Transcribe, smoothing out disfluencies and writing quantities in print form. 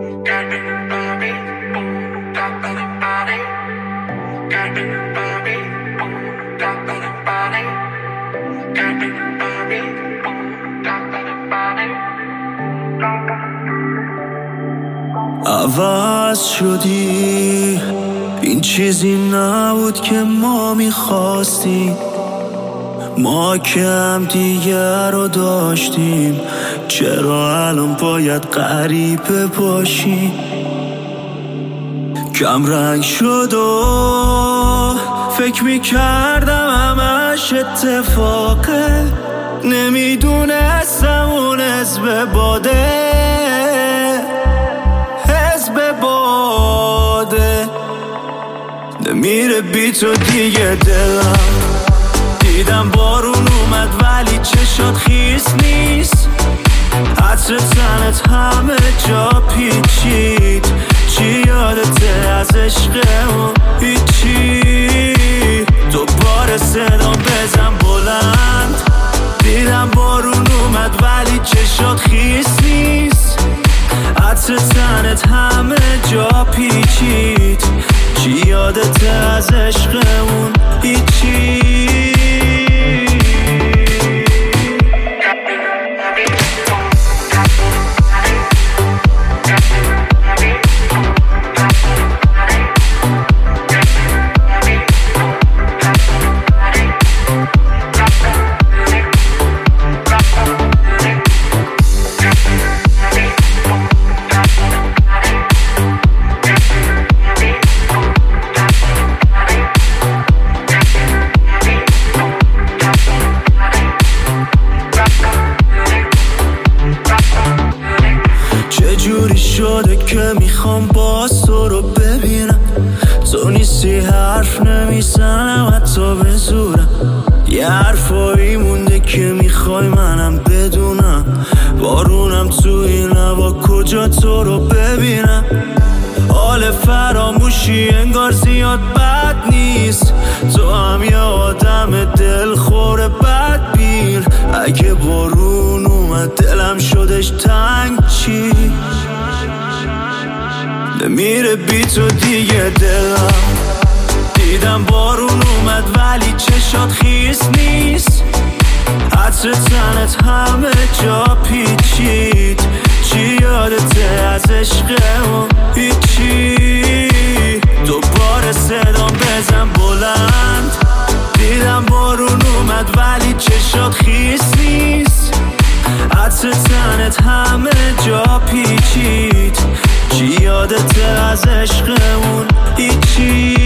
عوض شدی، این چیزی نبود که ما میخواستیم. ما که هم دیگر رو داشتیم، چرا الان باید غریبه باشیم؟ کم رنگ شد و فکر میکردم همش اتفاقه، نمیدونستم اون حزب باده نمیره بی تو دیگه دلم. دیدم بارون اومد ولی چشات خیس نیست، عطر تنت همه جا پیچید. چی یادته از عشقمون؟ هیچی. دوباره صدام بزن بلند. دیدم بارون اومد ولی چشات خیس نیست، عطر تنت همه جا پیچید. چی یادته از عشقمون؟ هیچی. چجوری شده که میخوام باز تو رو ببینم؟ تو نیستی حرف نمیزنم حتی به زورم. یه حرفایی مونده که میخوای منم بدونم. بارونم تو این هوا کجا تو رو ببینم؟ حال فراموشی انگار زیاد بد نیست. تو هم یه آدم دلخور بدبین. اگه بارون اومد دلم شدش تنگ چی؟ نمیره بی تو دیگه دلم. دیدم بارون اومد ولی چشات خیس نیست، عطر تنت همه جا پیچید. چی یادته از عشقمون؟ هیچی. دوباره صدام بزن بلند. دیدم بارون اومد ولی چشات خیس نیست، عطر تنت همه جا پیچید. چی یادته از عشقمون؟ هیچی.